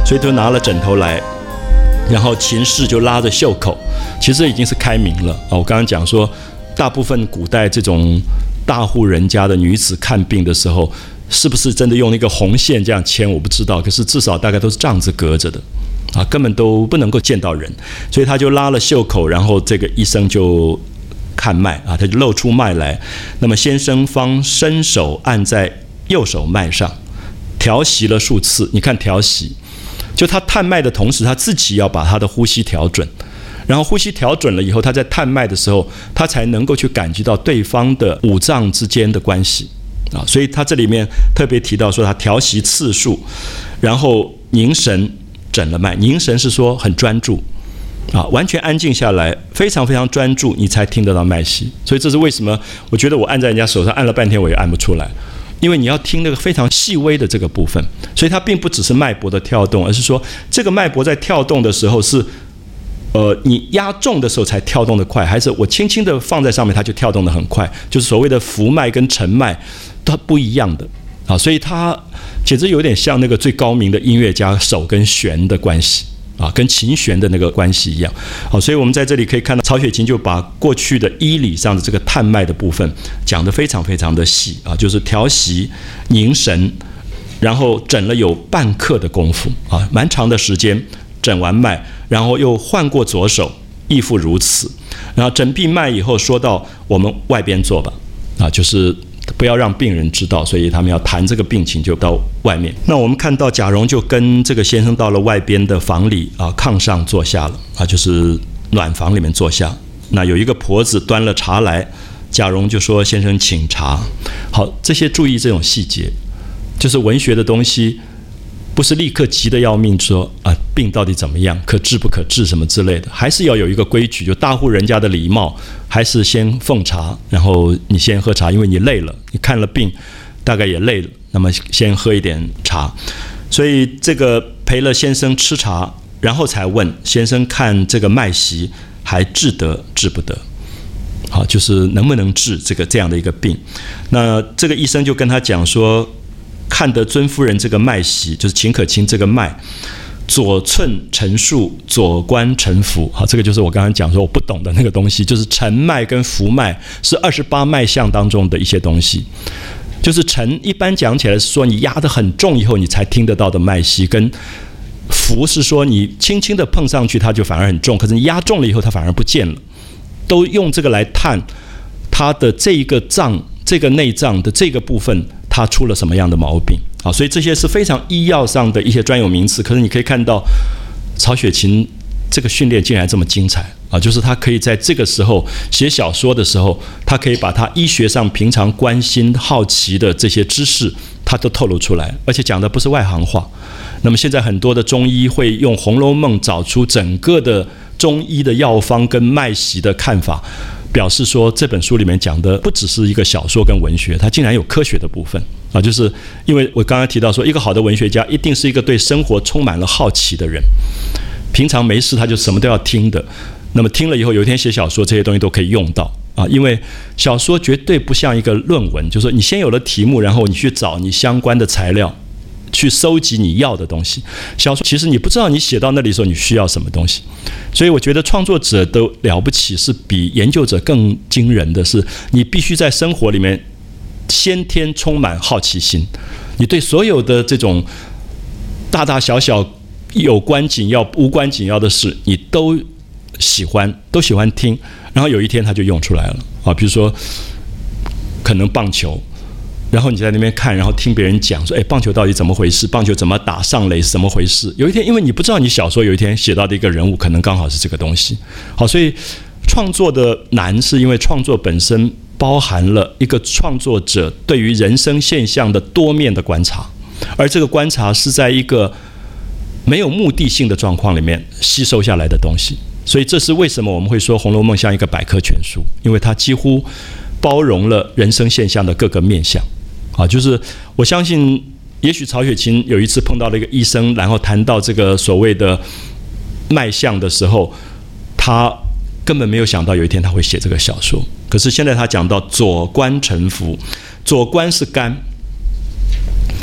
所以就拿了枕头来，然后秦氏就拉着袖口，其实已经是开明了啊。我刚刚讲说，大部分古代这种大户人家的女子看病的时候，是不是真的用那个红线这样牵我不知道，可是至少大概都是这样子隔着的啊，根本都不能够见到人，所以他就拉了袖口，然后这个医生就看脉啊，他就露出脉来。那么先生方伸手按在右手脉上，调息了数次。你看调息，就他探脉的同时，他自己要把他的呼吸调准，然后呼吸调准了以后，他在探脉的时候，他才能够去感觉到对方的五脏之间的关系啊。所以他这里面特别提到说，他调息次数，然后凝神诊了脉。凝神是说很专注啊，完全安静下来，非常非常专注，你才听得到脉息。所以这是为什么我觉得我按在人家手上按了半天我也按不出来，因为你要听那个非常细微的这个部分，所以它并不只是脉搏的跳动，而是说这个脉搏在跳动的时候是你压重的时候才跳动的快，还是我轻轻的放在上面它就跳动的很快，就是所谓的浮脉跟沉脉它不一样的啊。所以它简直有点像那个最高明的音乐家手跟弦的关系啊，跟琴弦的那个关系一样。好，所以我们在这里可以看到曹雪芹就把过去的医理上的这个探脉的部分讲得非常非常的细啊，就是调息凝神，然后诊了有半刻的功夫啊，蛮长的时间诊完脉，然后又换过左手，亦复如此。然后诊毕脉以后，说到我们外边坐吧啊，就是不要让病人知道，所以他们要谈这个病情就到外面。那我们看到贾蓉就跟这个先生到了外边的房里啊，炕上坐下了啊，就是暖房里面坐下。那有一个婆子端了茶来，贾蓉就说：“先生请茶。”好，这些注意这种细节，就是文学的东西，不是立刻急得要命说啊病到底怎么样，可治不可治什么之类的，还是要有一个规矩，就大户人家的礼貌，还是先奉茶，然后你先喝茶，因为你累了，你看了病大概也累了，那么先喝一点茶。所以这个陪了先生吃茶，然后才问先生看这个脉息还治得治不得，好，就是能不能治这样的一个病。那这个医生就跟他讲说，看得尊夫人这个脉息，就是秦可卿这个脉，左寸沉数，左关沉浮。好，这个就是我刚刚讲说我不懂的那个东西，就是沉脉跟浮脉是28脉象当中的一些东西。就是沉一般讲起来是说你压得很重以后你才听得到的脉息，跟浮是说你轻轻的碰上去它就反而很重，可是你压重了以后它反而不见了。都用这个来探它的这一个脏，这个内脏的这个部分它出了什么样的毛病啊？所以这些是非常医药上的一些专有名词。可是你可以看到曹雪芹这个训练竟然这么精彩啊！就是他可以在这个时候写小说的时候，他可以把他医学上平常关心好奇的这些知识他都透露出来，而且讲的不是外行话。那么现在很多的中医会用《红楼梦》找出整个的中医的药方跟脉息的看法，表示说这本书里面讲的不只是一个小说跟文学，它竟然有科学的部分啊！就是因为我刚刚提到说，一个好的文学家一定是一个对生活充满了好奇的人，平常没事他就什么都要听的，那么听了以后有一天写小说，这些东西都可以用到啊！因为小说绝对不像一个论文，就是说你先有了题目，然后你去找你相关的材料，去收集你要的东西。小说其实你不知道你写到那里的时候你需要什么东西，所以我觉得创作者都了不起，是比研究者更惊人的是，你必须在生活里面先天充满好奇心，你对所有的这种大大小小有关紧要无关紧要的事你都喜欢听，然后有一天它就用出来了啊！比如说可能棒球，然后你在那边看，然后听别人讲说，棒球到底怎么回事？棒球怎么打上垒是怎么回事？有一天，因为你不知道，你小说有一天写到的一个人物，可能刚好是这个东西。好，所以创作的难，是因为创作本身包含了一个创作者对于人生现象的多面的观察，而这个观察是在一个没有目的性的状况里面吸收下来的东西。所以这是为什么我们会说《红楼梦》像一个百科全书，因为它几乎包容了人生现象的各个面向。啊，就是我相信，也许曹雪芹有一次碰到了一个医生，然后谈到这个所谓的脉象的时候，他根本没有想到有一天他会写这个小说。可是现在他讲到左关沉浮，左关是肝，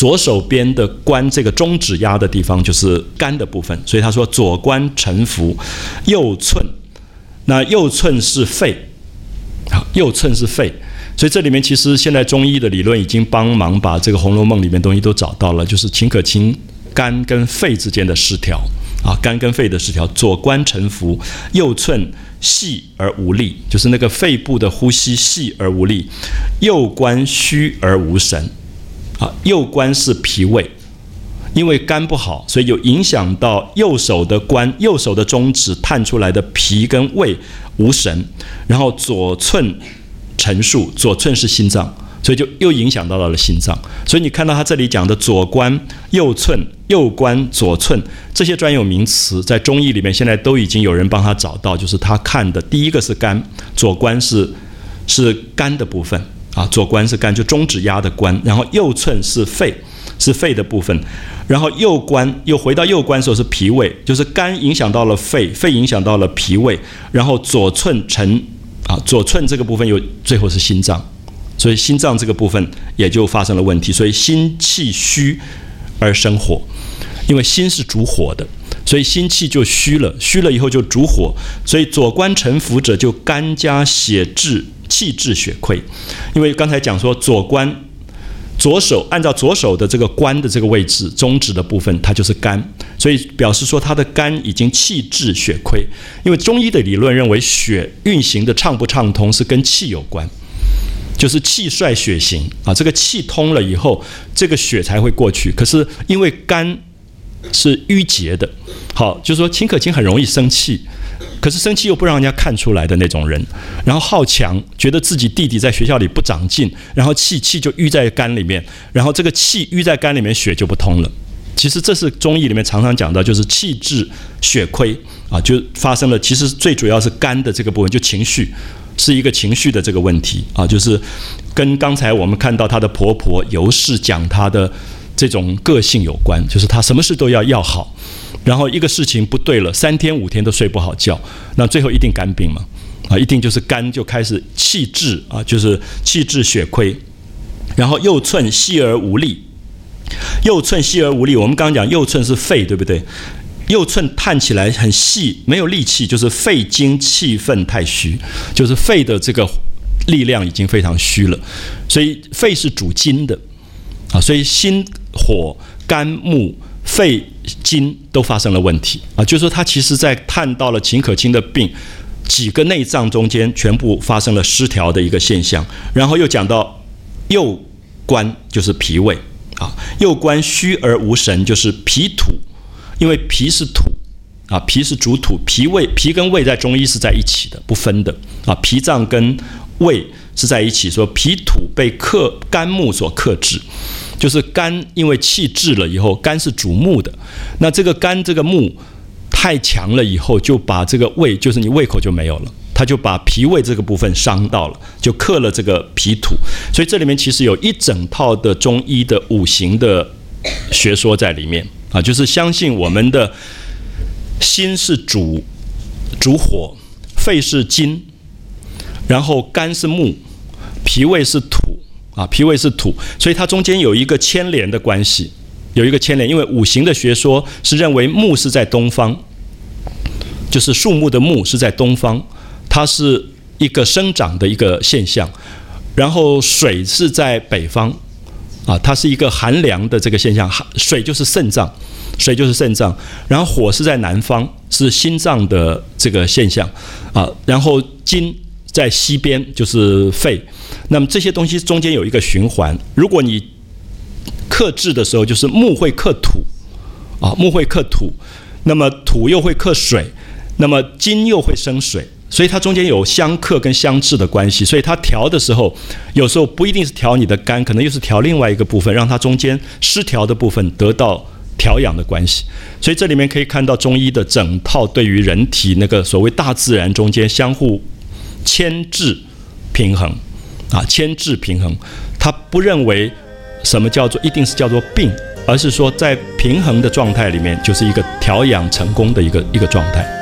左手边的关这个中指压的地方就是肝的部分，所以他说左关承服，右寸，那右寸是肺，右寸是肺。所以这里面其实现在中医的理论已经帮忙把这个《红楼梦》里面东西都找到了，就是秦可卿肝跟肺之间的失调啊，肝跟肺的失调，左关承服，右寸细而无力，就是那个肺部的呼吸细而无力，右关虚而无神啊，右关是脾胃。因为肝不好，所以有影响到右手的关，右手的中指探出来的脾跟胃无神，然后左寸陈述，左寸是心脏，所以就又影响到了心脏。所以你看到他这里讲的左关、右寸、右关、左寸这些专有名词，在中医里面现在都已经有人帮他找到，就是他看的第一个是肝，左关是肝的部分啊，左关是肝，就中指压的关，然后右寸是肺。是肺的部分，然后右关又回到右关的时候是脾胃，就是肝影响到了肺，肺影响到了脾胃，然后左寸左寸这个部分又最后是心脏，所以心脏这个部分也就发生了问题，所以心气虚而生火，因为心是主火的，所以心气就虚了，虚了以后就主火，所以左关承服者就肝加血滞，气滞血亏，因为刚才讲说左关。左手按照左手的这个关的这个位置，中指的部分它就是肝，所以表示说他的肝已经气滞血亏。因为中医的理论认为血运行的畅不畅通是跟气有关，就是气率血行啊，这个气通了以后，这个血才会过去。可是因为肝是淤结的，好，就是说秦可卿很容易生气。可是生气又不让人家看出来的那种人，然后好强，觉得自己弟弟在学校里不长进，然后气就淤在肝里面，然后这个气淤在肝里面，血就不通了。其实这是中医里面常常讲到，就是气滞血亏啊，就发生了。其实最主要是肝的这个部分，就情绪是一个情绪的这个问题啊，就是跟刚才我们看到她的婆婆尤氏讲她的这种个性有关，就是她什么事都要好。然后一个事情不对了，3天5天都睡不好觉，那最后一定肝病嘛，啊，一定就是肝就开始气滞啊，就是气滞血亏。然后右寸细而无力，右寸细而无力，我们刚刚讲右寸是肺，对不对？右寸探起来很细，没有力气，就是肺精气分太虚，就是肺的这个力量已经非常虚了，所以肺是主筋的啊，所以心火肝木肺筋都发生了问题啊，就是说他其实在看到了秦可卿的病，几个内脏中间全部发生了失调的一个现象，然后又讲到右关就是脾胃啊，右关虚而无神就是脾土，因为脾是土啊，脾是主土，脾跟胃在中医是在一起的，不分的啊，脾脏跟胃是在一起，说脾土被肝木所克制。就是肝因为气滞了以后，肝是主木的，那这个肝这个木太强了以后，就把这个胃，就是你胃口就没有了，它就把脾胃这个部分伤到了，就克了这个脾土。所以这里面其实有一整套的中医的五行的学说在里面啊，就是相信我们的心是主火，肺是金，然后肝是木，脾胃是土。啊，脾胃是土，所以它中间有一个牵连的关系，有一个牵连，因为五行的学说是认为木是在东方，就是树木的木是在东方，它是一个生长的一个现象，然后水是在北方，啊，它是一个寒凉的这个现象，水就是肾脏，然后火是在南方，是心脏的这个现象，啊，然后金在西边就是肺。那么这些东西中间有一个循环，如果你克制的时候，就是木会克土啊，木会克土，那么土又会克水，那么金又会生水，所以它中间有相克跟相制的关系。所以它调的时候，有时候不一定是调你的肝，可能又是调另外一个部分，让它中间失调的部分得到调养的关系。所以这里面可以看到中医的整套对于人体那个所谓大自然中间相互牵制平衡啊，牵制平衡，他不认为什么叫做一定是叫做病，而是说在平衡的状态里面，就是一个调养成功的一个状态。